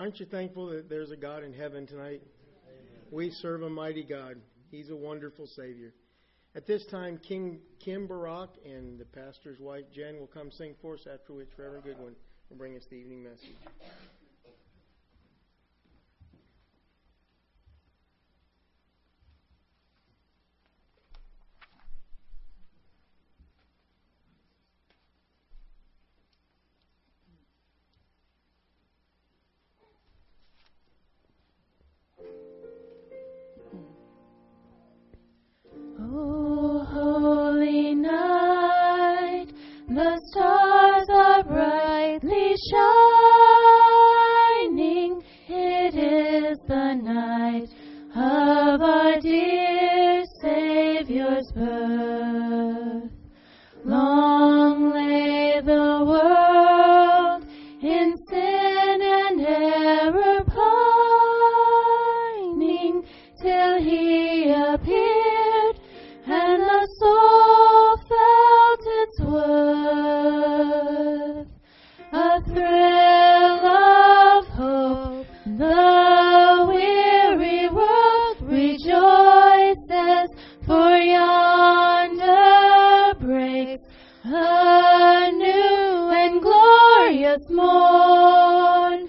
aren't you thankful that there's a God in heaven tonight? Amen. We serve a mighty God. He's a wonderful Savior. At this time, Kim Barak and the pastor's wife, Jen, will come sing for us, after which Reverend Goodwin will bring us the evening message. Shining, it is the night of our dear Savior's birth. Long lay the world in sin and error pining, till He appeared and the soul felt its worth. A thrill of hope, the weary world rejoices, for yonder breaks a new and glorious morn.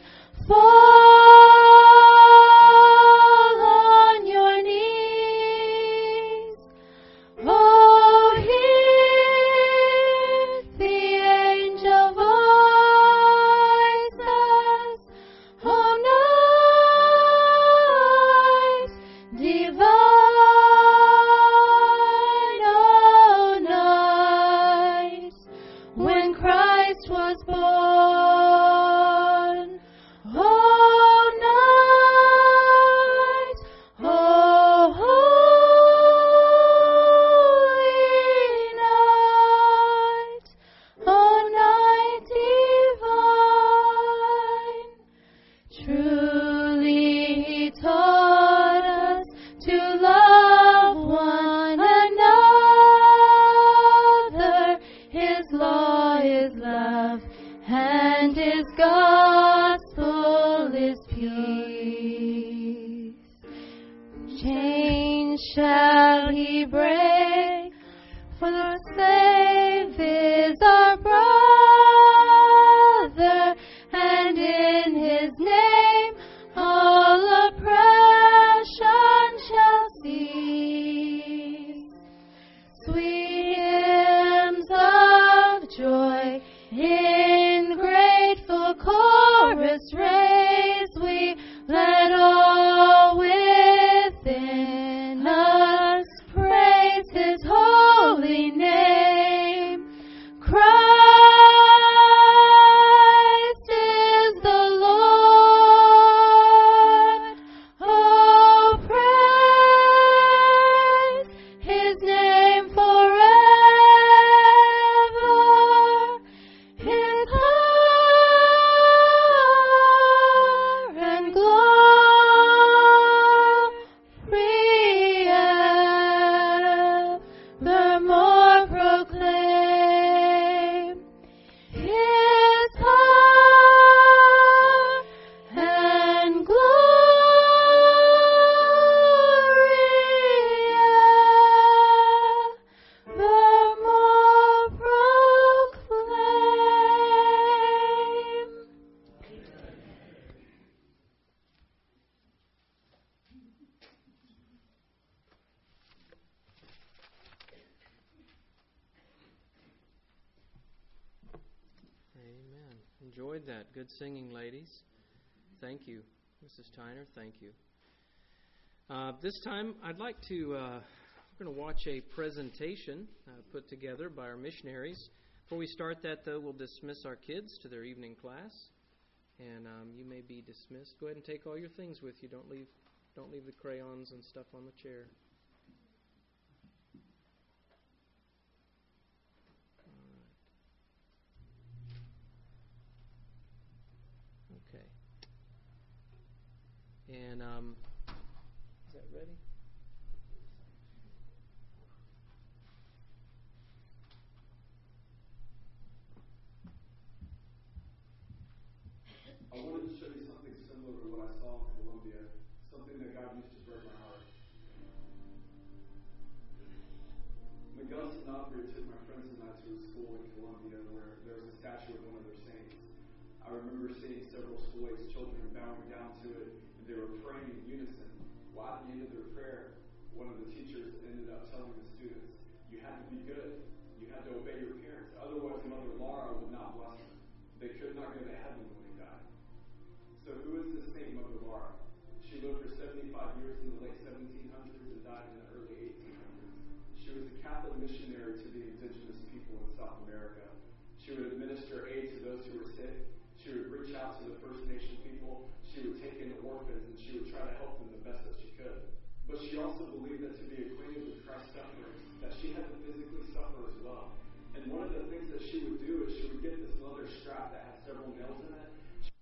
Fall on your knees, oh, hear the angel voices, oh, night divine, oh, night when Christ was born. Oh, night, oh, holy night, oh, night divine. Truly He taught us to love one another. His law is love, and His gospel is peace. Chains shall He break, for the slave is our brother, and in His name all oppression shall cease. Sweet hymns of joy in grateful chorus raise we, let all within us praise His holy name. Christ is the Lord. Oh, praise His name forever. His power and glory evermore proclaim. His power and glory evermore proclaim. Amen. Enjoyed that. Good singing, ladies. Thank you. Mrs. Tyner, thank you. This time, I'd like to, we're going to watch a presentation put together by our missionaries. Before we start that, though, we'll dismiss our kids to their evening class. And you may be dismissed. Go ahead and take all your things with you. Don't leave the crayons and stuff on the chair. Okay. And is that ready? I wanted to show you something similar to a school in Columbia where there was a statue of one of their saints. I remember seeing several school-aged children bowing down to it, and they were praying in unison. Well, at the end of their prayer, one of the teachers ended up telling the students, you had to be good. You had to obey your parents. Otherwise, Mother Laura would not bless them. They could not go to heaven when they died. So who is this Saint Mother Laura? She lived for 75 years in the late 1700s and died in the early 1800s. She was a Catholic missionary to the indigenous people in South America. She would administer aid to those who were sick. She would reach out to the First Nation people. She would take in orphans, and she would try to help them the best that she could. But she also believed that to be acquainted with Christ's suffering, that she had to physically suffer as well. And one of the things that she would do is she would get this leather strap that had several nails in it.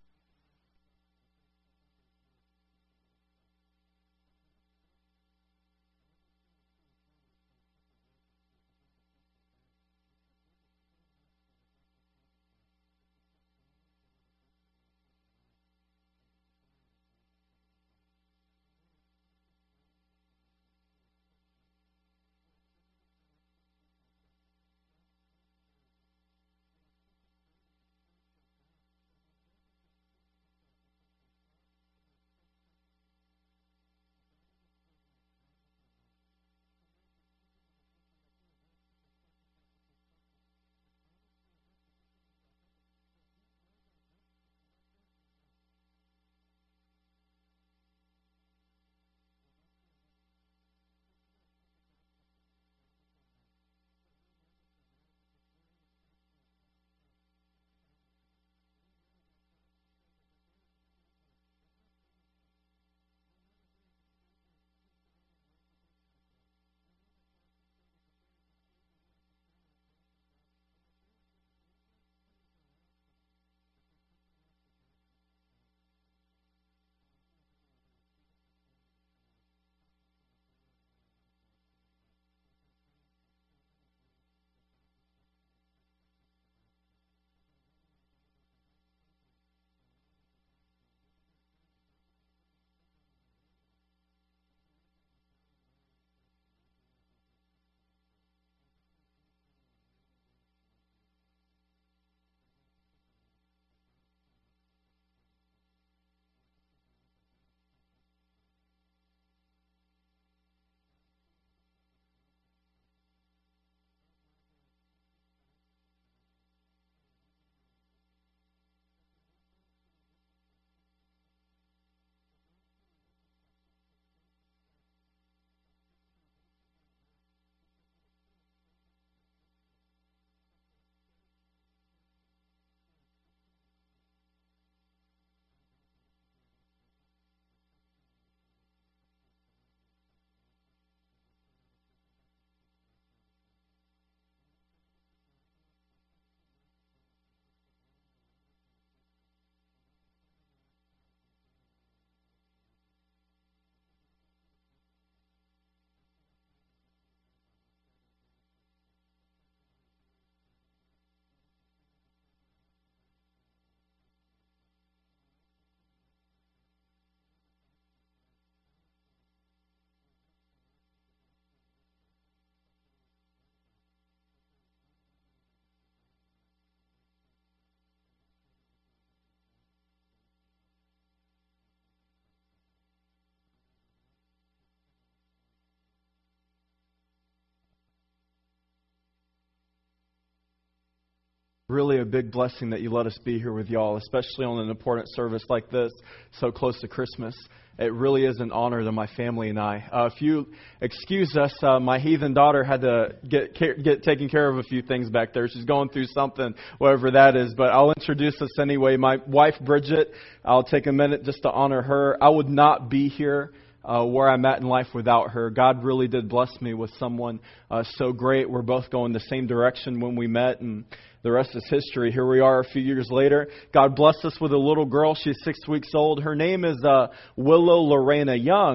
Really a big blessing that you let us be here with y'all, especially on an important service like this, so close to Christmas. It really is an honor to my family and I. If you excuse us, my heathen daughter had to get taken care of a few things back there. She's going through something, whatever that is. But I'll introduce us anyway. My wife, Bridget, I'll take a minute just to honor her. I would not be here where I'm at in life without her. God really did bless me with someone so great. We're both going the same direction when we met, and the rest is history. Here we are a few years later. God blessed us with a little girl. She's 6 weeks old. Her name is Willow Lorena Young.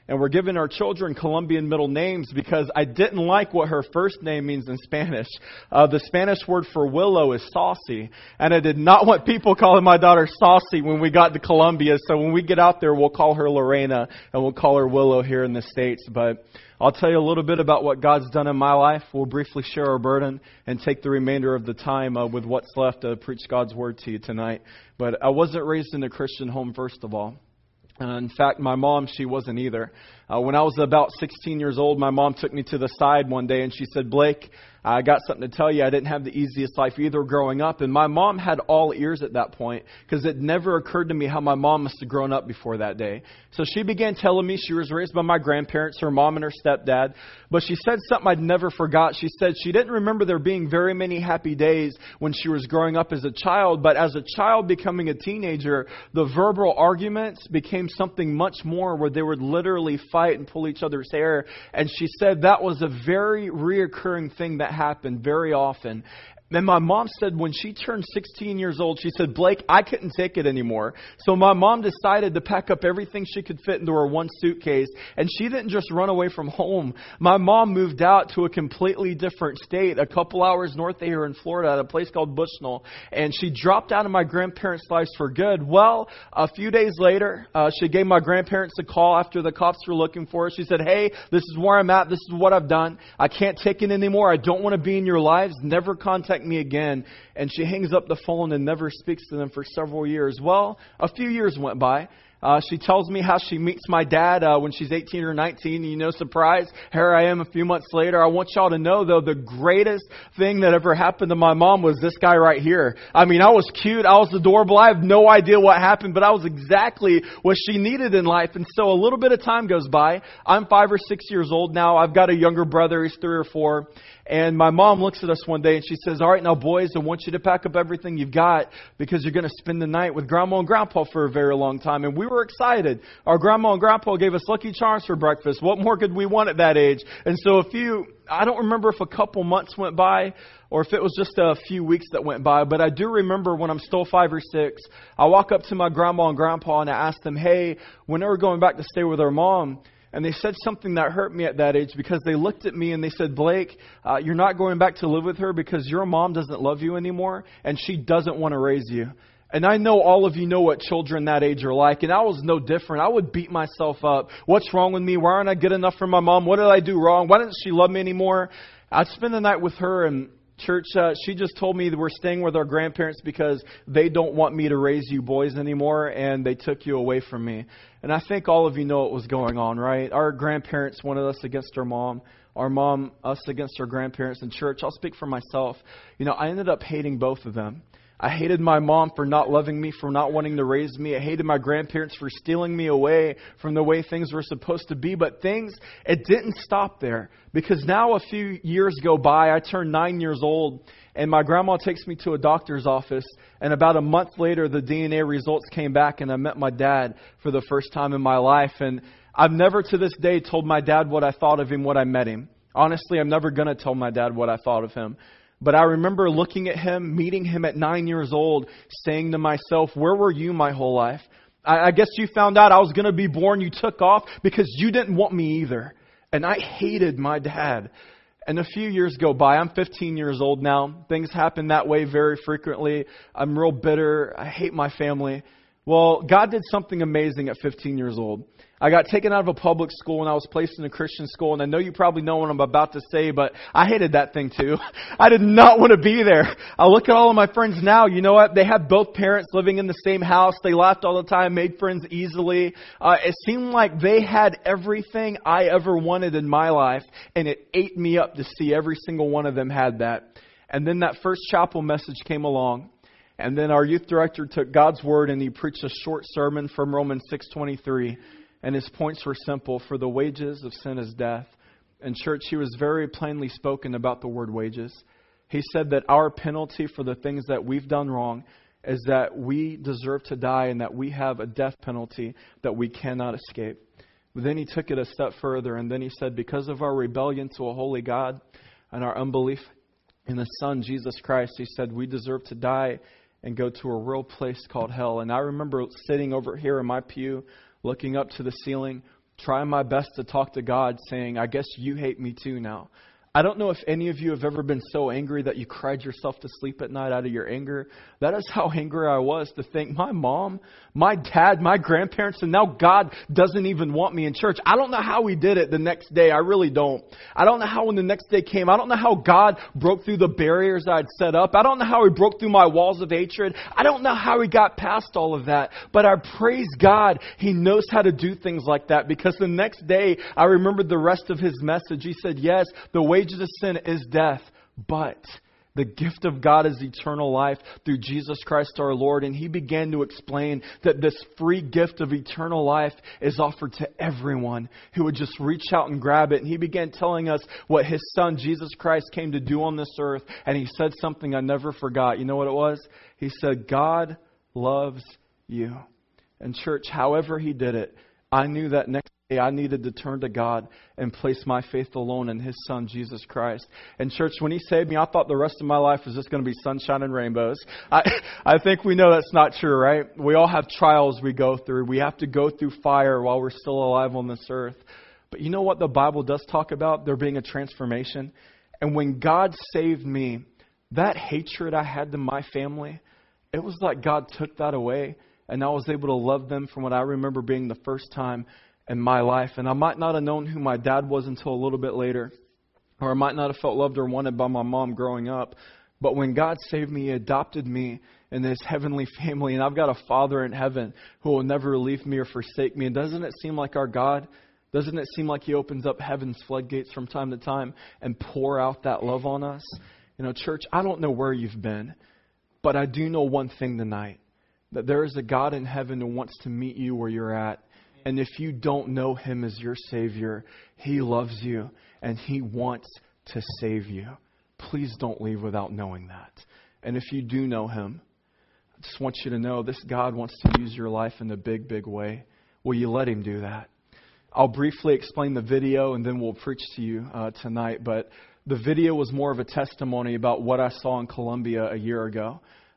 And we're giving our children Colombian middle names because I didn't like what her first name means in Spanish. The Spanish word for willow is saucy. And I did not want people calling my daughter saucy when we got to Colombia. So when we get out there, we'll call her Lorena and we'll call her Willow here in the States. But I'll tell you a little bit about what God's done in my life. We'll briefly share our burden and take the remainder of the time with what's left to preach God's word to you tonight. But I wasn't raised in a Christian home, first of all. In fact, my mom, she wasn't either. When I was about 16 years old, my mom took me to the side one day and she said, Blake, I got something to tell you. I didn't have the easiest life either growing up. And my mom had all ears at that point because it never occurred to me how my mom must have grown up before that day. So she began telling me she was raised by my grandparents, her mom and her stepdad. But she said something I'd never forgot. She said she didn't remember there being very many happy days when she was growing up as a child. But as a child becoming a teenager, the verbal arguments became something much more where they would literally fight and pull each other's hair. And she said that was a very reoccurring thing that happened very often. Then my mom said when she turned 16 years old, she said, Blake, I couldn't take it anymore. So my mom decided to pack up everything she could fit into her one suitcase. And she didn't just run away from home. My mom moved out to a completely different state, a couple hours north of here in Florida, at a place called Bushnell. And she dropped out of my grandparents' lives for good. Well, a few days later, she gave my grandparents a call after the cops were looking for her. She said, hey, this is where I'm at. This is what I've done. I can't take it anymore. I don't want to be in your lives. Never contact me again. And she hangs up the phone and never speaks to them for several years. Well, a few years went by. She tells me how she meets my dad when she's 18 or 19. You know, surprise, here I am a few months later. I want y'all to know, though, the greatest thing that ever happened to my mom was this guy right here. I mean, I was cute. I was adorable. I have no idea what happened, but I was exactly what she needed in life. And so a little bit of time goes by. I'm 5 or 6 years old now. I've got a younger brother. He's 3 or 4. And my mom looks at us one day and she says, all right, now boys, I want you to pack up everything you've got because you're going to spend the night with Grandma and Grandpa for a very long time. And we were excited. Our Grandma and Grandpa gave us Lucky Charms for breakfast. What more could we want at that age? And so I don't remember if a couple months went by or if it was just a few weeks that went by, but I do remember when I'm still 5 or 6, I walk up to my Grandma and Grandpa and I ask them, hey, when are we going back to stay with our mom? And they said something that hurt me at that age because they looked at me and they said, Blake, you're not going back to live with her because your mom doesn't love you anymore and she doesn't want to raise you. And I know all of you know what children that age are like, and I was no different. I would beat myself up. What's wrong with me? Why aren't I good enough for my mom? What did I do wrong? Why doesn't she love me anymore? I'd spend the night with her, and church, she just told me that we're staying with our grandparents because they don't want me to raise you boys anymore, and they took you away from me. And I think all of you know what was going on, right? Our grandparents wanted us against our mom us against our grandparents. In church, I'll speak for myself. You know, I ended up hating both of them. I hated my mom for not loving me, for not wanting to raise me. I hated my grandparents for stealing me away from the way things were supposed to be. But it didn't stop there. Because now a few years go by, I turned 9 years old, and my grandma takes me to a doctor's office. And about a month later, the DNA results came back, and I met my dad for the first time in my life. And I've never to this day told my dad what I thought of him when I met him. Honestly, I'm never going to tell my dad what I thought of him. But I remember looking at him, meeting him at 9 years old, saying to myself, where were you my whole life? I guess you found out I was going to be born. You took off because you didn't want me either. And I hated my dad. And a few years go by. I'm 15 years old now. Things happen that way very frequently. I'm real bitter. I hate my family. Well, God did something amazing at 15 years old. I got taken out of a public school and I was placed in a Christian school. And I know you probably know what I'm about to say, but I hated that thing too. I did not want to be there. I look at all of my friends now. You know what? They have both parents living in the same house. They laughed all the time, made friends easily. It seemed like they had everything I ever wanted in my life. And it ate me up to see every single one of them had that. And then that first chapel message came along. And then our youth director took God's word and he preached a short sermon from Romans 6:23. And his points were simple. For the wages of sin is death. In church, he was very plainly spoken about the word wages. He said that our penalty for the things that we've done wrong is that we deserve to die and that we have a death penalty that we cannot escape. But then he took it a step further and then he said, because of our rebellion to a holy God and our unbelief in the Son, Jesus Christ, he said we deserve to die and go to a real place called hell. And I remember sitting over here in my pew, looking up to the ceiling, trying my best to talk to God, saying, I guess you hate me too now. I don't know if any of you have ever been so angry that you cried yourself to sleep at night out of your anger. That is how angry I was, to think my mom, my dad, my grandparents, and now God doesn't even want me in church. I don't know how He did it the next day. I really don't. I don't know how when the next day came. I don't know how God broke through the barriers I'd set up. I don't know how He broke through my walls of hatred. I don't know how He got past all of that. But I praise God. He knows how to do things like that, because the next day I remembered the rest of His message. He said, yes, the wages of sin is death, but the gift of God is eternal life through Jesus Christ our Lord. And He began to explain that this free gift of eternal life is offered to everyone who would just reach out and grab it. And He began telling us what His Son, Jesus Christ, came to do on this earth. And He said something I never forgot. You know what it was? He said, God loves you. And church, however He did it, I knew that next day I needed to turn to God and place my faith alone in His Son, Jesus Christ. And church, when He saved me, I thought the rest of my life was just going to be sunshine and rainbows. I think we know that's not true, right? We all have trials we go through. We have to go through fire while we're still alive on this earth. But you know what the Bible does talk about? There being a transformation. And when God saved me, that hatred I had to my family, it was like God took that away. And I was able to love them from what I remember being the first time in my life. And I might not have known who my dad was until a little bit later. Or I might not have felt loved or wanted by my mom growing up. But when God saved me, He adopted me in His heavenly family. And I've got a Father in heaven who will never leave me or forsake me. And doesn't it seem like our God? Doesn't it seem like He opens up heaven's floodgates from time to time and pour out that love on us? You know, church, I don't know where you've been. But I do know one thing tonight. That there is a God in heaven who wants to meet you where you're at. And if you don't know Him as your Savior, He loves you and He wants to save you. Please don't leave without knowing that. And if you do know Him, I just want you to know this God wants to use your life in a big, big way. Will you let Him do that? I'll briefly explain the video and then we'll preach to you tonight. But the video was more of a testimony about what I saw in Colombia a year ago.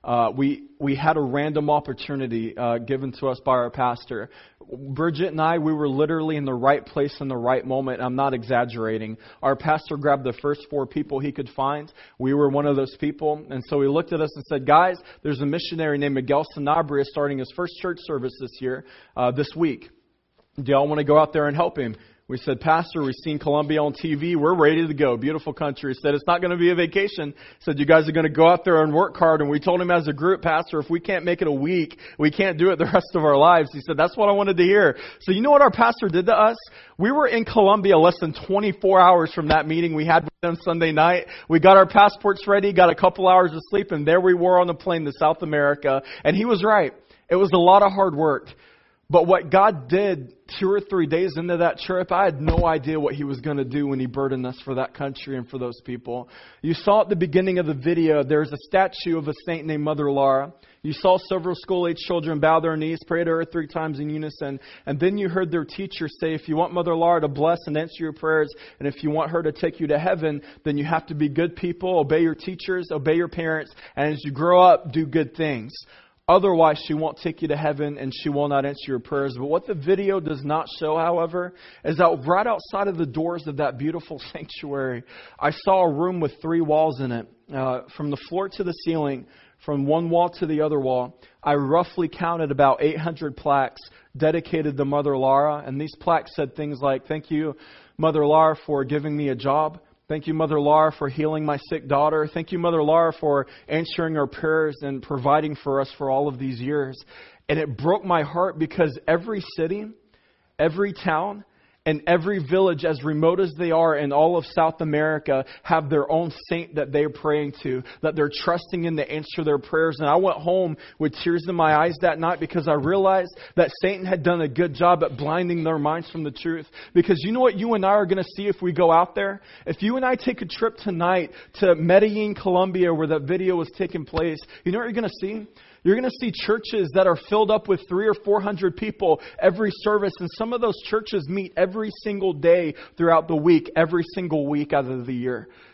We had a random opportunity given to us by our pastor. Bridget and I, we were literally in the right place in the right moment. I'm not exaggerating. Our pastor grabbed the first 4 people he could find. We were one of those people. And so he looked at us and said, guys, there's a missionary named Miguel Sanabria starting his first church service this week. Do y'all want to go out there and help him? We said, Pastor, we've seen Colombia on TV. We're ready to go. Beautiful country. He said, it's not going to be a vacation. He said, you guys are going to go out there and work hard. And we told him as a group, Pastor, if we can't make it a week, we can't do it the rest of our lives. He said, that's what I wanted to hear. So you know what our pastor did to us? We were in Colombia less than 24 hours from that meeting we had with them Sunday night. We got our passports ready, got a couple hours of sleep, and there we were on the plane to South America. And he was right. It was a lot of hard work. But what God did 2 or 3 days into that trip, I had no idea what He was going to do when He burdened us for that country and for those people. You saw at the beginning of the video, there's a statue of a saint named Mother Laura. You saw several school-age children bow their knees, pray to her 3 times in unison. And then you heard their teacher say, if you want Mother Laura to bless and answer your prayers, and if you want her to take you to heaven, then you have to be good people, obey your teachers, obey your parents, and as you grow up, do good things. Otherwise, she won't take you to heaven and she will not answer your prayers. But what the video does not show, however, is that right outside of the doors of that beautiful sanctuary, I saw a room with 3 walls in it. From the floor to the ceiling, from one wall to the other wall, I roughly counted about 800 plaques dedicated to Mother Laura. And these plaques said things like, thank you, Mother Laura, for giving me a job. Thank you, Mother Laura, for healing my sick daughter. Thank you, Mother Laura, for answering our prayers and providing for us for all of these years. And it broke my heart because every city, every town, and every village, as remote as they are in all of South America, have their own saint that they're praying to, that they're trusting in to answer their prayers. And I went home with tears in my eyes that night because I realized that Satan had done a good job at blinding their minds from the truth. Because you know what you and I are going to see if we go out there? If you and I take a trip tonight to Medellin, Colombia, where that video was taking place, you know what you're going to see? You're going to see churches that are filled up with 300 or 400 people every service. And some of those churches meet every single day throughout the week, every single week out of the year.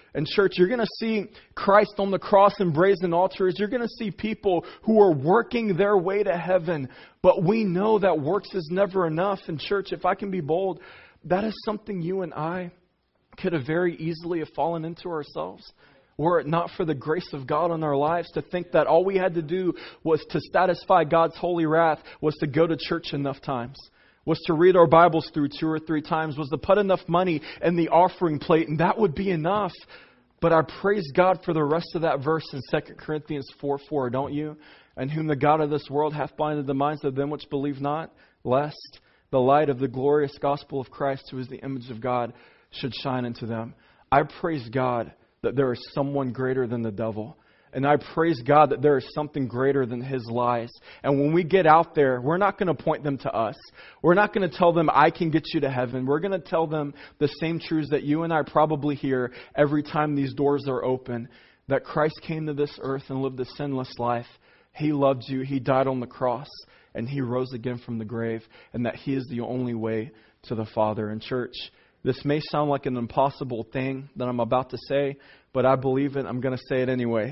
And church, you're going to see Christ on the cross and brazen altars. You're going to see people who are working their way to heaven. But we know that works is never enough. And church, if I can be bold, that is something you and I could have very easily have fallen into ourselves. Were it not for the grace of God in our lives, to think that all we had to do was to satisfy God's holy wrath, was to go to church enough times, was to read our Bibles through 2 or 3 times, was to put enough money in the offering plate, and that would be enough. But I praise God for the rest of that verse in 2 Corinthians 4:4, don't you? And whom the God of this world hath blinded the minds of them which believe not, lest the light of the glorious gospel of Christ, who is the image of God, should shine into them. I praise God that there is someone greater than the devil. And I praise God that there is something greater than his lies. And when we get out there, we're not going to point them to us. We're not going to tell them, I can get you to heaven. We're going to tell them the same truths that you and I probably hear every time these doors are open. That Christ came to this earth and lived a sinless life. He loved you. He died on the cross. And He rose again from the grave. And that He is the only way to the Father. And church, this may sound like an impossible thing that I'm about to say, but I believe it. I'm going to say it anyway.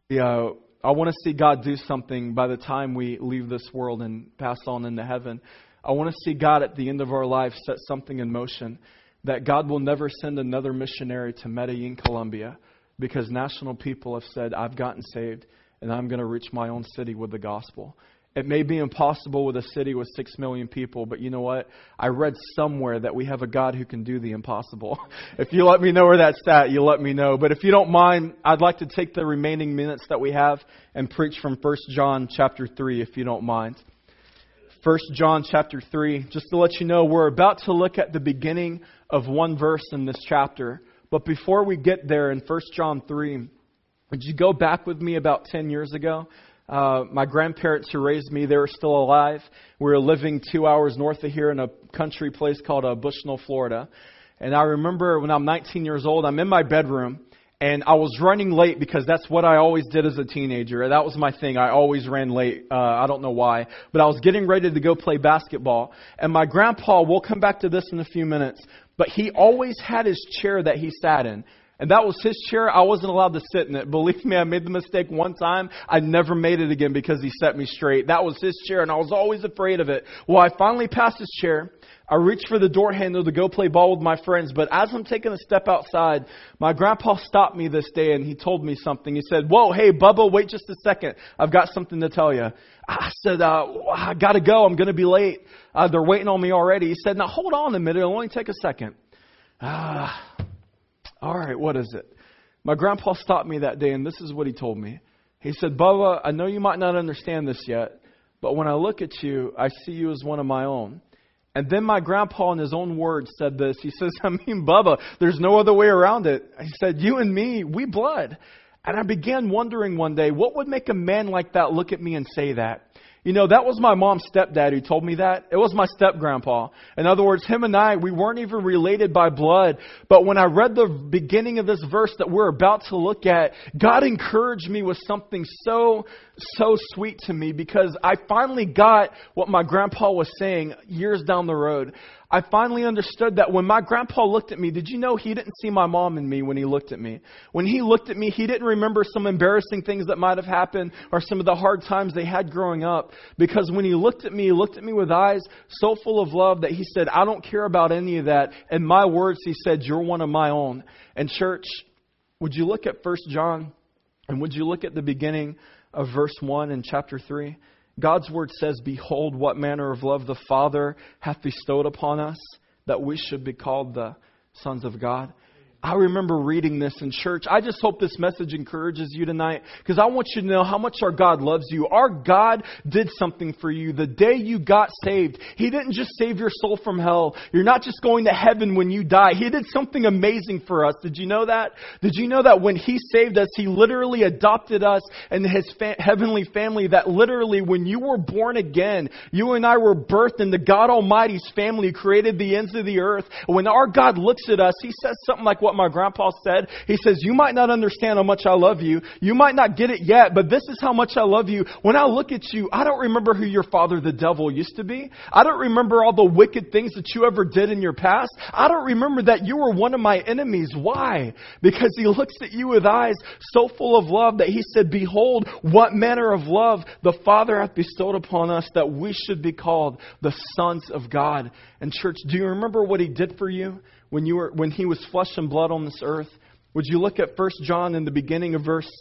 I want to see God do something by the time we leave this world and pass on into heaven. I want to see God at the end of our life set something in motion, that God will never send another missionary to Medellin, Colombia, because national people have said, I've gotten saved and I'm going to reach my own city with the gospel. It may be impossible with a city with 6 million people, but you know what? I read somewhere that we have a God who can do the impossible. If you let me know where that's at, you let me know. But if you don't mind, I'd like to take the remaining minutes that we have and preach from 1 John chapter 3, if you don't mind. 1 John chapter 3, just to let you know, we're about to look at the beginning of one verse in this chapter. But before we get there in 1 John 3, would you go back with me about 10 years ago? My grandparents who raised me, they were still alive. We were living 2 hours north of here in a country place called Bushnell, Florida. And I remember when I'm 19 years old, I'm in my bedroom, and I was running late because that's what I always did as a teenager. That was my thing. I always ran late. I don't know why. But I was getting ready to go play basketball. And my grandpa, we'll come back to this in a few minutes, but he always had his chair that he sat in. And that was his chair. I wasn't allowed to sit in it. Believe me, I made the mistake one time. I never made it again because he set me straight. That was his chair, and I was always afraid of it. Well, I finally passed his chair. I reached for the door handle to go play ball with my friends. But as I'm taking a step outside, my grandpa stopped me this day, and he told me something. He said, whoa, hey, Bubba, wait just a second. I've got something to tell you. I said, I got to go. I'm going to be late. They're waiting on me already. He said, now hold on a minute. It'll only take a second. All right, what is it? My grandpa stopped me that day, and this is what he told me. He said, Bubba, I know you might not understand this yet, but when I look at you, I see you as one of my own. And then my grandpa, in his own words, said this. He says, Bubba, there's no other way around it. He said, you and me, we blood. And I began wondering one day, what would make a man like that look at me and say that? You know, that was my mom's stepdad who told me that. It was my step-grandpa. In other words, him and I, we weren't even related by blood. But when I read the beginning of this verse that we're about to look at, God encouraged me with something so sweet to me, because I finally got what my grandpa was saying years down the road. I finally understood that when my grandpa looked at me, did you know he didn't see my mom in me when he looked at me? When he looked at me, he didn't remember some embarrassing things that might have happened or some of the hard times they had growing up. Because when he looked at me with eyes so full of love that he said, I don't care about any of that. In my words, he said, you're one of my own. And church, would you look at 1 John and would you look at the beginning of verse 1 in chapter 3? God's word says, behold, what manner of love the Father hath bestowed upon us, that we should be called the sons of God. I remember reading this in church. I just hope this message encourages you tonight, because I want you to know how much our God loves you. Our God did something for you the day you got saved. He didn't just save your soul from hell. You're not just going to heaven when you die. He did something amazing for us. Did you know that? Did you know that when He saved us, He literally adopted us into His heavenly family? That literally when you were born again, you and I were birthed into God Almighty's family, who created the ends of the earth. When our God looks at us, He says something like what what my grandpa said. He says, you might not understand how much I love you. You might not get it yet, but this is how much I love you. When I look at you, I don't remember who your father, the devil, used to be. I don't remember all the wicked things that you ever did in your past. I don't remember that you were one of my enemies. Why? Because he looks at you with eyes so full of love that he said, behold, what manner of love the Father hath bestowed upon us, that we should be called the sons of God. And church, do you remember what he did for you when he was flesh and blood on this earth? Would you look at 1 John in the beginning of verse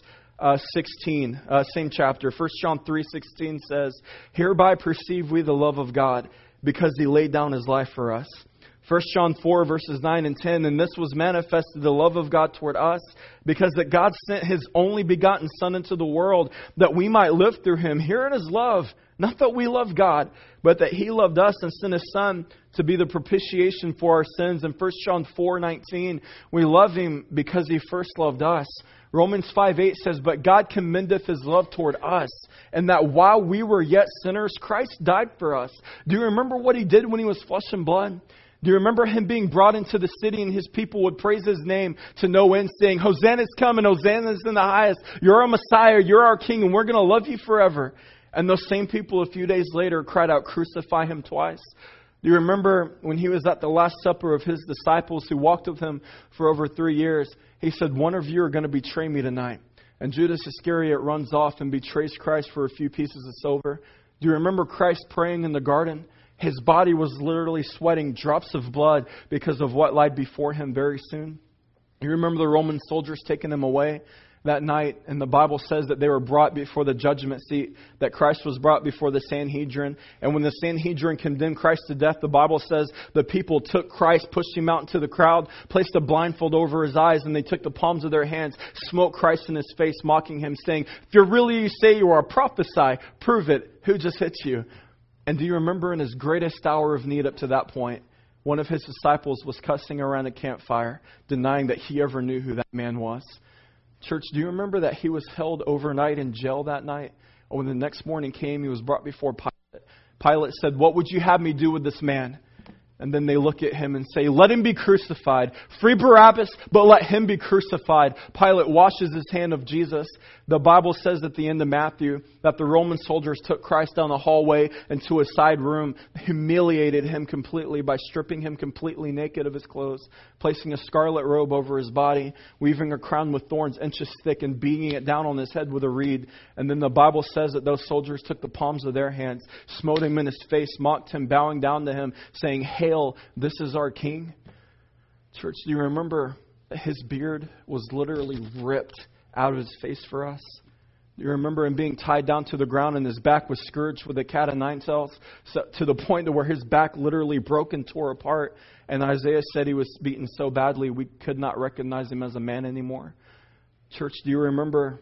16, same chapter. 1 John 3:16 says, hereby perceive we the love of God, because he laid down his life for us. 1 John 4 verses 9 and 10, and this was manifested the love of God toward us, because that God sent his only begotten Son into the world, that we might live through him. Herein is love, not that we love God, but that he loved us and sent his Son to be the propitiation for our sins. In 1 John 4:19, we love him because he first loved us. Romans 5:8 says, but God commendeth his love toward us, and that while we were yet sinners, Christ died for us. Do you remember what he did when he was flesh and blood? Do you remember him being brought into the city and his people would praise his name to no end, saying, Hosanna's coming, Hosanna's in the highest. You're our Messiah, you're our King, and we're going to love you forever. And those same people a few days later cried out, crucify him twice. Do you remember when he was at the Last Supper of his disciples who walked with him for over 3 years? He said, one of you are going to betray me tonight. And Judas Iscariot runs off and betrays Christ for a few pieces of silver. Do you remember Christ praying in the garden? His body was literally sweating drops of blood because of what lied before him very soon. You remember the Roman soldiers taking him away that night, and the Bible says that they were brought before the judgment seat, that Christ was brought before the Sanhedrin. And when the Sanhedrin condemned Christ to death, the Bible says the people took Christ, pushed him out into the crowd, placed a blindfold over his eyes, and they took the palms of their hands, smote Christ in his face, mocking him, saying, if you're really you say you are, prophesy, prove it. Who just hit you? And do you remember in his greatest hour of need up to that point, one of his disciples was cussing around a campfire, denying that he ever knew who that man was? Church, do you remember that he was held overnight in jail that night? And when the next morning came, he was brought before Pilate. Pilate said, what would you have me do with this man? And then they look at him and say, let him be crucified. Free Barabbas, but let him be crucified. Pilate washes his hand of Jesus. The Bible says at the end of Matthew that the Roman soldiers took Christ down the hallway into a side room, humiliated him completely by stripping him completely naked of his clothes, placing a scarlet robe over his body, weaving a crown with thorns inches thick and beating it down on his head with a reed. And then the Bible says that those soldiers took the palms of their hands, smote him in his face, mocked him, bowing down to him, saying, Hail, this is our King. Church, do you remember that his beard was literally ripped out of his face for us? Do you remember him being tied down to the ground and his back was scourged with a cat of nine tails, so, to the point to where his back literally broke and tore apart? And Isaiah said he was beaten so badly we could not recognize him as a man anymore. Church, do you remember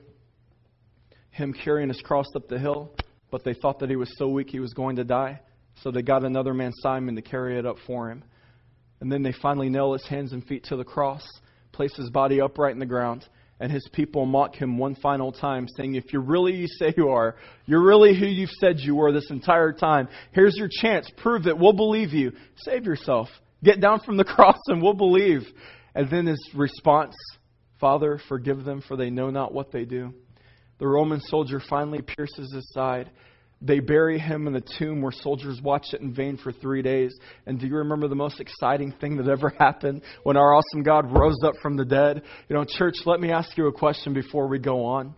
him carrying his cross up the hill, but they thought that he was so weak he was going to die? So they got another man, Simon, to carry it up for him. And then they finally nail his hands and feet to the cross, place his body upright in the ground, and his people mock him one final time, saying, if you're really you say you are, you're really who you've said you were this entire time, here's your chance. Prove it. We'll believe you. Save yourself. Get down from the cross and we'll believe. And then his response, Father, forgive them, for they know not what they do. The Roman soldier finally pierces his side. They bury him in a tomb where soldiers watched it in vain for 3 days. And do you remember the most exciting thing that ever happened when our awesome God rose up from the dead? You know, church, let me ask you a question before we go on.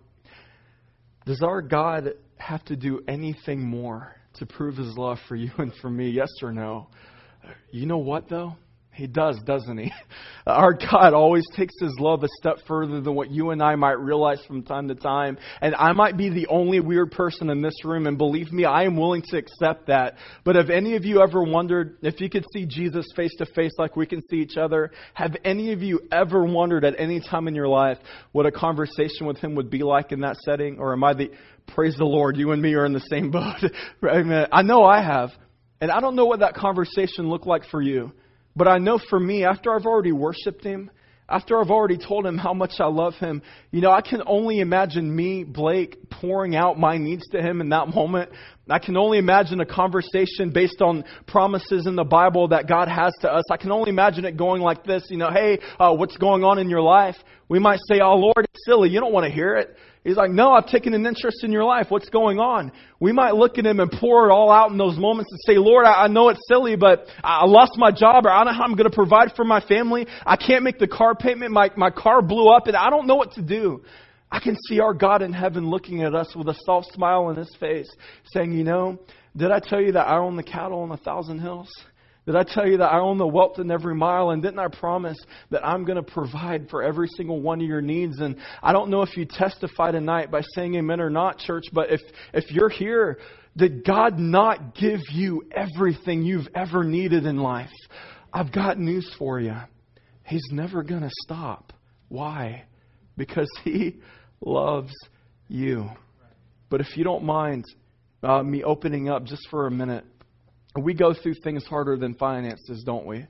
Does our God have to do anything more to prove his love for you and for me? Yes or no? You know what, though? He does, doesn't he? Our God always takes his love a step further than what you and I might realize from time to time. And I might be the only weird person in this room, and believe me, I am willing to accept that. But have any of you ever wondered if you could see Jesus face to face like we can see each other? Have any of you ever wondered at any time in your life what a conversation with him would be like in that setting? Or am I praise the Lord, you and me are in the same boat. I know I have. And I don't know what that conversation looked like for you. But I know for me, after I've already worshiped him, after I've already told him how much I love him, you know, I can only imagine me, Blake, pouring out my needs to him in that moment. And I can only imagine a conversation based on promises in the Bible that God has to us. I can only imagine it going like this, hey, what's going on in your life? We might say, oh, Lord, it's silly. You don't want to hear it. He's like, no, I've taken an interest in your life. What's going on? We might look at Him and pour it all out in those moments and say, Lord, I know it's silly, but I lost my job, or I don't know how I'm going to provide for my family. I can't make the car payment. My car blew up and I don't know what to do. I can see our God in heaven looking at us with a soft smile on His face saying, did I tell you that I own the cattle on 1,000 hills? Did I tell you that I own the wealth in every mile? And didn't I promise that I'm going to provide for every single one of your needs? And I don't know if you testify tonight by saying amen or not, church, but if you're here, did God not give you everything you've ever needed in life? I've got news for you. He's never going to stop. Why? Because He loves you. But if you don't mind me opening up just for a minute, we go through things harder than finances, don't we?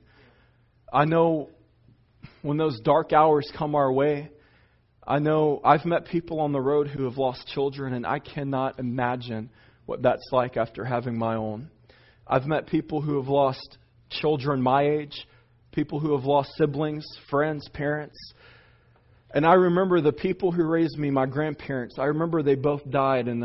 I know when those dark hours come our way, I know I've met people on the road who have lost children, and I cannot imagine what that's like after having my own. I've met people who have lost children my age, people who have lost siblings, friends, parents. And I remember the people who raised me, my grandparents, I remember they both died in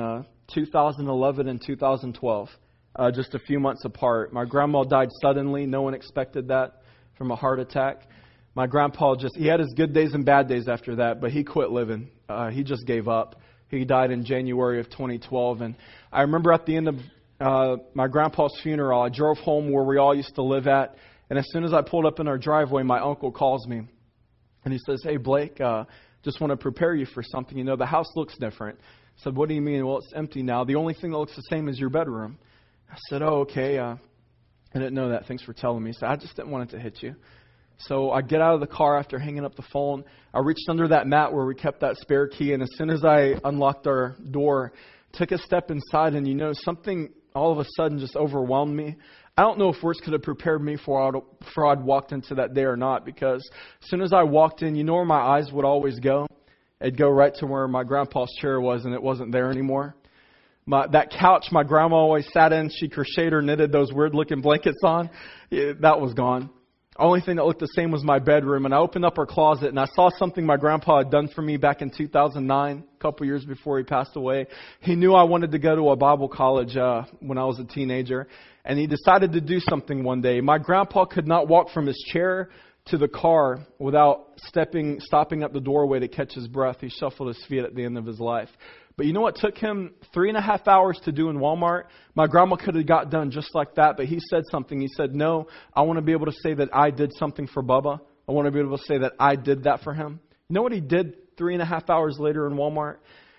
2011 and 2012. Just a few months apart. My grandma died suddenly. No one expected that, from a heart attack. My grandpa he had his good days and bad days after that, but he quit living. He just gave up. He died in January of 2012. And I remember at the end of my grandpa's funeral, I drove home where we all used to live at. And as soon as I pulled up in our driveway, my uncle calls me. And he says, hey, Blake, just want to prepare you for something. The house looks different. I said, what do you mean? Well, it's empty now. The only thing that looks the same is your bedroom. I said, oh, okay. I didn't know that. Thanks for telling me. So I just didn't want it to hit you. So I get out of the car after hanging up the phone. I reached under that mat where we kept that spare key. And as soon as I unlocked our door, took a step inside, and something all of a sudden just overwhelmed me. I don't know if words could have prepared me for I'd walked into that day or not, because as soon as I walked in, where my eyes would always go? It'd go right to where my grandpa's chair was, and it wasn't there anymore. That couch my grandma always sat in, she crocheted or knitted those weird-looking blankets on, that was gone. Only thing that looked the same was my bedroom. And I opened up our closet, and I saw something my grandpa had done for me back in 2009, a couple years before he passed away. He knew I wanted to go to a Bible college when I was a teenager, and he decided to do something one day. My grandpa could not walk from his chair to the car without stopping at the doorway to catch his breath. He shuffled his feet at the end of his life. But you know what took him 3.5 hours to do in Walmart? My grandma could have got done just like that, but he said something. He said, no, I want to be able to say that I did something for Bubba. I want to be able to say that I did that for him. You know what he did 3.5 hours later in Walmart?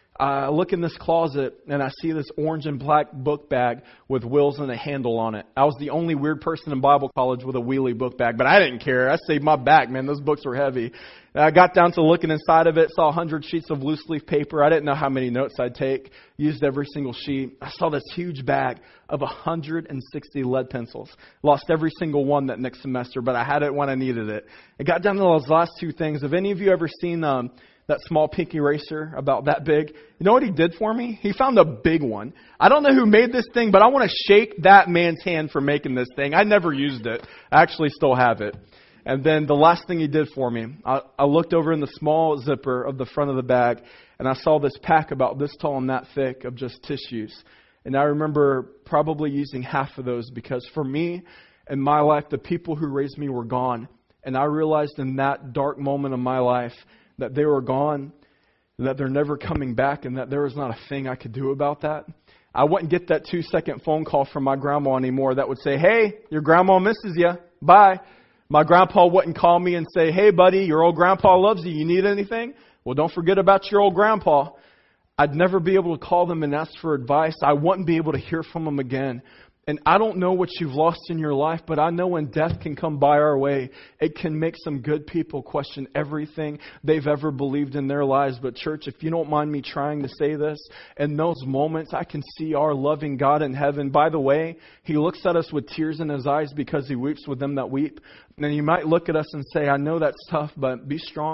I look in this closet, and I see this orange and black book bag with wheels and a handle on it. I was the only weird person in Bible college with a wheelie book bag, but I didn't care. I saved my back, man. Those books were heavy. And I got down to looking inside of it, saw 100 sheets of loose leaf paper. I didn't know how many notes I'd take. Used every single sheet. I saw this huge bag of 160 lead pencils. Lost every single one that next semester, but I had it when I needed it. It got down to those last two things. Have any of you ever seen that small pink eraser about that big? You know what he did for me? He found a big one. I don't know who made this thing, but I want to shake that man's hand for making this thing. I never used it. I actually still have it. And then the last thing he did for me, I looked over in the small zipper of the front of the bag, and I saw this pack about this tall and that thick of just tissues. And I remember probably using half of those, because for me, in my life, the people who raised me were gone. And I realized in that dark moment of my life that they were gone, that they're never coming back, and that there was not a thing I could do about that. I wouldn't get that 2-second phone call from my grandma anymore that would say, hey, your grandma misses you. Bye. My grandpa wouldn't call me and say, hey, buddy, your old grandpa loves you. You need anything? Well, don't forget about your old grandpa. I'd never be able to call them and ask for advice. I wouldn't be able to hear from them again. And I don't know what you've lost in your life, but I know when death can come by our way, it can make some good people question everything they've ever believed in their lives. But church, if you don't mind me trying to say this, in those moments, I can see our loving God in heaven. By the way, He looks at us with tears in His eyes because He weeps with them that weep. And you might look at us and say, I know that's tough, but be strong.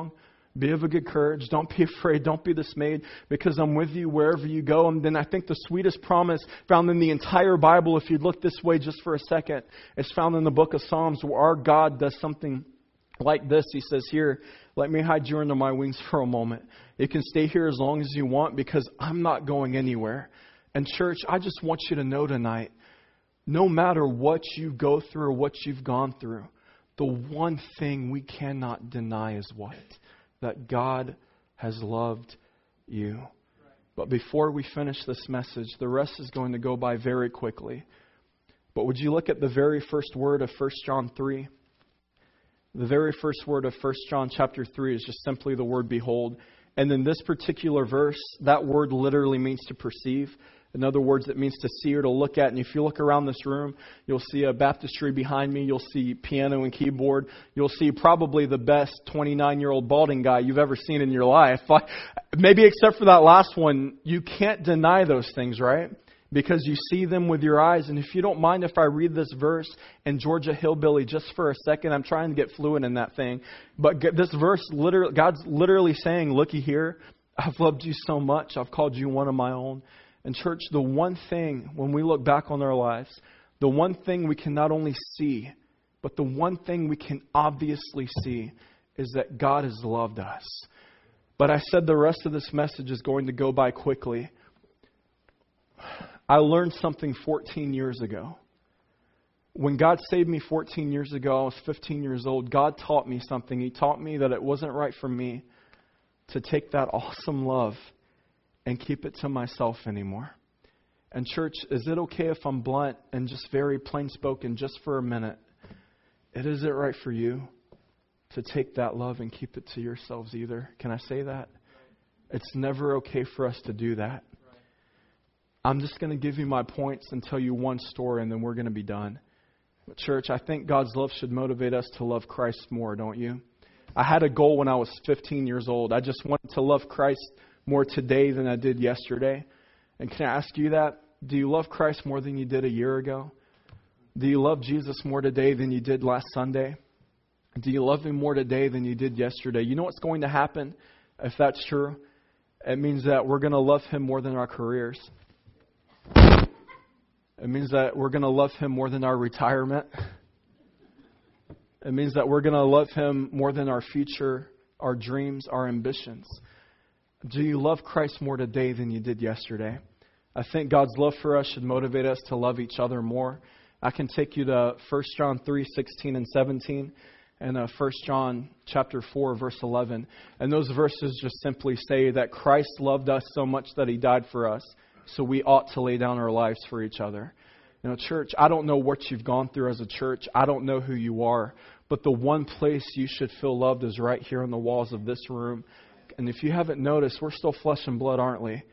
Be of a good courage. Don't be afraid. Don't be dismayed, because I'm with you wherever you go. And then I think the sweetest promise found in the entire Bible, if you look this way just for a second, is found in the book of Psalms, where our God does something like this. He says, here, let me hide you under my wings for a moment. You can stay here as long as you want, because I'm not going anywhere. And church, I just want you to know tonight, no matter what you go through or what you've gone through, the one thing we cannot deny is what? That God has loved you. But before we finish this message, the rest is going to go by very quickly. But would you look at the very first word of 1 John 3? The very first word of 1 John chapter 3 is just simply the word behold. And in this particular verse, that word literally means to perceive. In other words, it means to see or to look at. And if you look around this room, you'll see a baptistry behind me. You'll see piano and keyboard. You'll see probably the best 29-year-old balding guy you've ever seen in your life. Maybe except for that last one, you can't deny those things, right? Because you see them with your eyes. And if you don't mind if I read this verse in Georgia Hillbilly just for a second, I'm trying to get fluent in that thing. But this verse, God's literally saying, looky here, I've loved you so much. I've called you one of my own. And church, the one thing, when we look back on our lives, the one thing we can not only see, but the one thing we can obviously see is that God has loved us. But I said the rest of this message is going to go by quickly. I learned something 14 years ago. When God saved me 14 years ago, I was 15 years old. God taught me something. He taught me that it wasn't right for me to take that awesome love and keep it to myself anymore. And church, is it okay if I'm blunt and just very plain spoken just for a minute? Is it right for you to take that love and keep it to yourselves either? Can I say that? It's never okay for us to do that. I'm just going to give you my points and tell you one story, and then we're going to be done. But church, I think God's love should motivate us to love Christ more, don't you? I had a goal when I was 15 years old. I just wanted to love Christ more today than I did yesterday. And can I ask you that? Do you love Christ more than you did a year ago? Do you love Jesus more today than you did last Sunday? Do you love Him more today than you did yesterday? You know what's going to happen if that's true? It means that we're going to love Him more than our careers. It means that we're going to love Him more than our retirement. It means that we're going to love Him more than our future, our dreams, our ambitions. Do you love Christ more today than you did yesterday? I think God's love for us should motivate us to love each other more. I can take you to 1 John 3, 16 and 17, and 1 John chapter 4, verse 11. And those verses just simply say that Christ loved us so much that He died for us, so we ought to lay down our lives for each other. You know, church, I don't know what you've gone through as a church. I don't know who you are. But the one place you should feel loved is right here on the walls of this room. And if you haven't noticed, we're still flesh and blood, aren't we?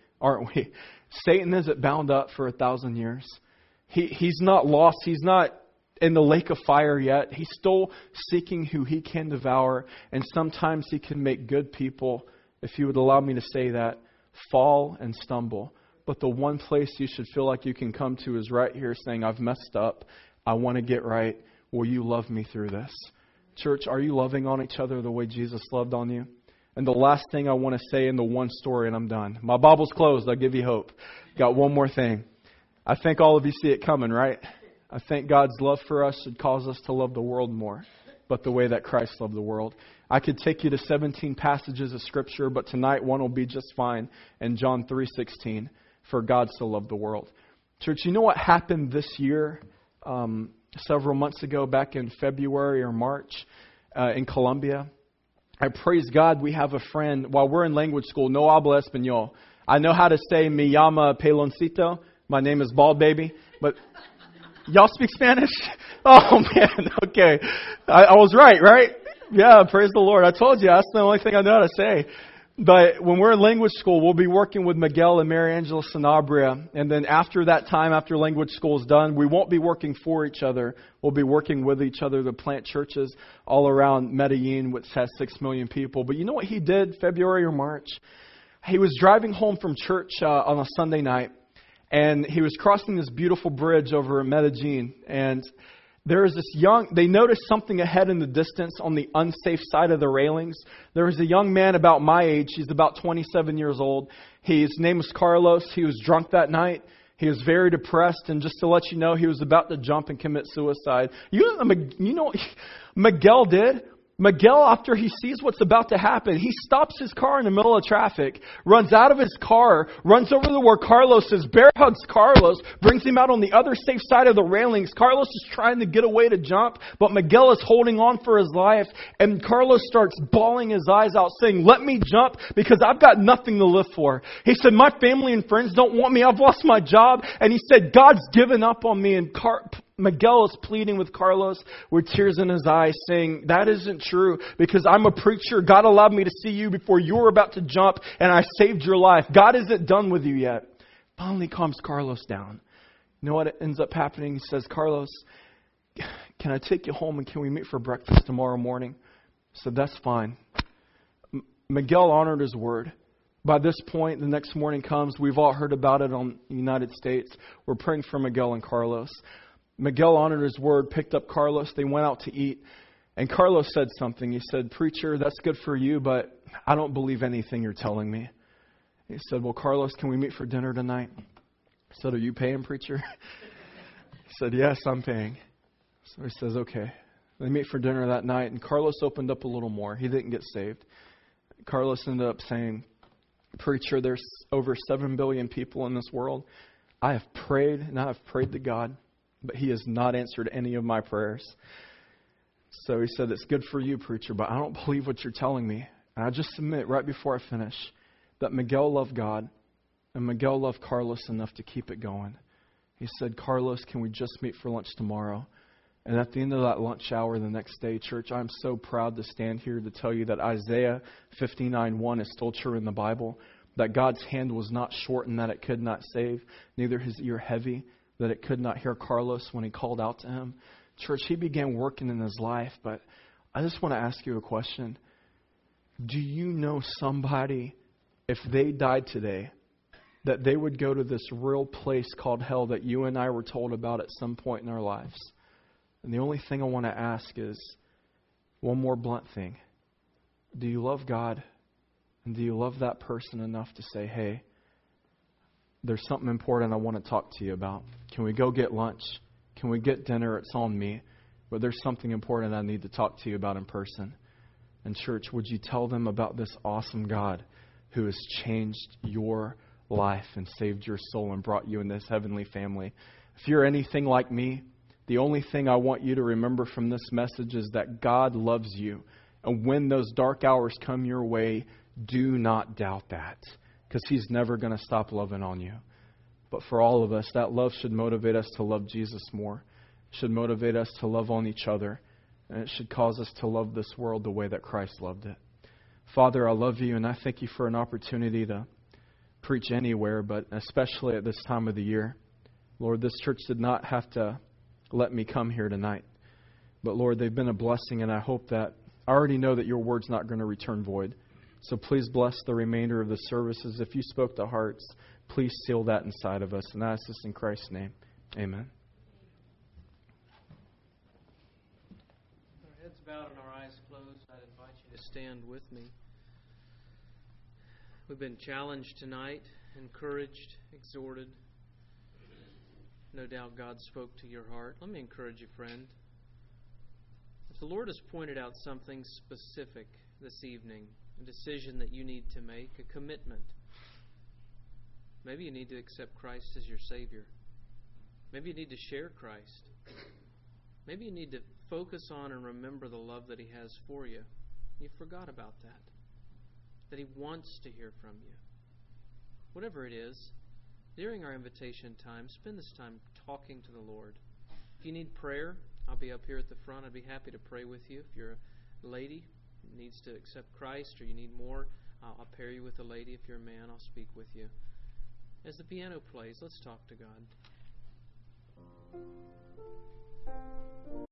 Satan isn't bound up for 1,000 years. He's not lost. He's not in the lake of fire yet. He's still seeking who he can devour. And sometimes he can make good people, if you would allow me to say that, fall and stumble. But the one place you should feel like you can come to is right here saying, I've messed up. I want to get right. Will you love me through this? Church, are you loving on each other the way Jesus loved on you? And the last thing I want to say in the one story, and I'm done. My Bible's closed. I'll give you hope. Got one more thing. I think all of you see it coming, right? I think God's love for us should cause us to love the world more, but the way that Christ loved the world. I could take you to 17 passages of Scripture, but tonight one will be just fine. In John 3:16, for God so loved the world. Church, you know what happened this year, several months ago, back in February or March, in Colombia? I praise God we have a friend. While we're in language school, no habla español. I know how to say me llama peloncito. My name is Bald Baby. But y'all speak Spanish? Oh, man. Okay. I was right? Yeah, praise the Lord. I told you, that's the only thing I know how to say. But when we're in language school, we'll be working with Miguel and Mary Angela Sanabria. And then after that time, after language school is done, we won't be working for each other. We'll be working with each other to plant churches all around Medellin, which has 6 million people. But you know what he did February or March? He was driving home from church on a Sunday night. And he was crossing this beautiful bridge over Medellin. And they noticed something ahead in the distance on the unsafe side of the railings. There was a young man about my age. He's about 27 years old. His name was Carlos. He was drunk that night. He was very depressed. And just to let you know, he was about to jump and commit suicide. You know what Miguel did? Miguel, after he sees what's about to happen, he stops his car in the middle of traffic, runs out of his car, runs over to where Carlos is, bear hugs Carlos, brings him out on the other safe side of the railings. Carlos is trying to get away to jump, but Miguel is holding on for his life. And Carlos starts bawling his eyes out, saying, "Let me jump because I've got nothing to live for." He said, "My family and friends don't want me. I've lost my job." And he said, "God's given up on me." And Miguel is pleading with Carlos with tears in his eyes, saying, "That isn't true because I'm a preacher. God allowed me to see you before you were about to jump and I saved your life. God isn't done with you yet." Finally calms Carlos down. You know what ends up happening? He says, "Carlos, can I take you home and can we meet for breakfast tomorrow morning?" I said, "That's fine." Miguel honored his word. By this point, the next morning comes. We've all heard about it on the United States. We're praying for Miguel and Carlos. Miguel honored his word, picked up Carlos. They went out to eat. And Carlos said something. He said, "Preacher, that's good for you, but I don't believe anything you're telling me." He said, "Well, Carlos, can we meet for dinner tonight?" I said, "Are you paying, preacher?" He said, "Yes, I'm paying." So he says, "Okay." They meet for dinner that night, and Carlos opened up a little more. He didn't get saved. Carlos ended up saying, "Preacher, there's over 7 billion people in this world. I have prayed, and I have prayed to God, but He has not answered any of my prayers." So he said, "It's good for you, preacher, but I don't believe what you're telling me." And I just submit right before I finish that Miguel loved God and Miguel loved Carlos enough to keep it going. He said, "Carlos, can we just meet for lunch tomorrow?" And at the end of that lunch hour the next day, church, I'm so proud to stand here to tell you that Isaiah 59:1 is still true in the Bible, that God's hand was not shortened that it could not save, neither His ear heavy that it could not hear Carlos when He called out to him. Church, He began working in his life, but I just want to ask you a question. Do you know somebody, if they died today, that they would go to this real place called hell that you and I were told about at some point in our lives? And the only thing I want to ask is one more blunt thing. Do you love God? And do you love that person enough to say, "Hey, there's something important I want to talk to you about. Can we go get lunch? Can we get dinner? It's on me. But there's something important I need to talk to you about in person." And church, would you tell them about this awesome God who has changed your life and saved your soul and brought you in this heavenly family? If you're anything like me, the only thing I want you to remember from this message is that God loves you. And when those dark hours come your way, do not doubt that, because He's never going to stop loving on you. But for all of us, that love should motivate us to love Jesus more. It should motivate us to love on each other. And it should cause us to love this world the way that Christ loved it. Father, I love you, and I thank you for an opportunity to preach anywhere, but especially at this time of the year. Lord, this church did not have to let me come here tonight. But Lord, they've been a blessing, and I hope that I already know that your word's not going to return void. So please bless the remainder of the services. If you spoke to hearts, please seal that inside of us. And I ask this in Christ's name. Amen. Our heads bowed and our eyes closed. I'd invite you to stand with me. We've been challenged tonight, encouraged, exhorted. No doubt God spoke to your heart. Let me encourage you, friend. If the Lord has pointed out something specific this evening, a decision that you need to make, a commitment. Maybe you need to accept Christ as your Savior. Maybe you need to share Christ. Maybe you need to focus on and remember the love that He has for you. You forgot about that. That He wants to hear from you. Whatever it is, during our invitation time, spend this time talking to the Lord. If you need prayer, I'll be up here at the front. I'd be happy to pray with you. If you're a lady needs to accept Christ or you need more, I'll pair you with a lady. If you're a man, I'll speak with you. As the piano plays, let's talk to God.